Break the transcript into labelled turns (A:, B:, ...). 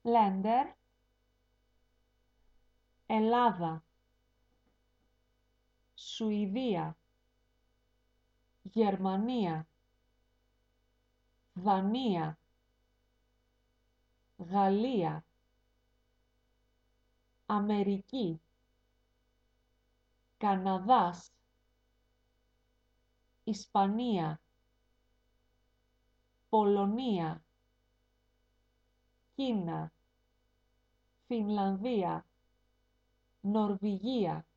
A: Länder, Ελλάδα, Σουηδία, Γερμανία, Δανία, Γαλλία, Αμερική, Καναδάς, Ισπανία, Πολωνία, Κίνα, Φινλανδία, Νορβηγία,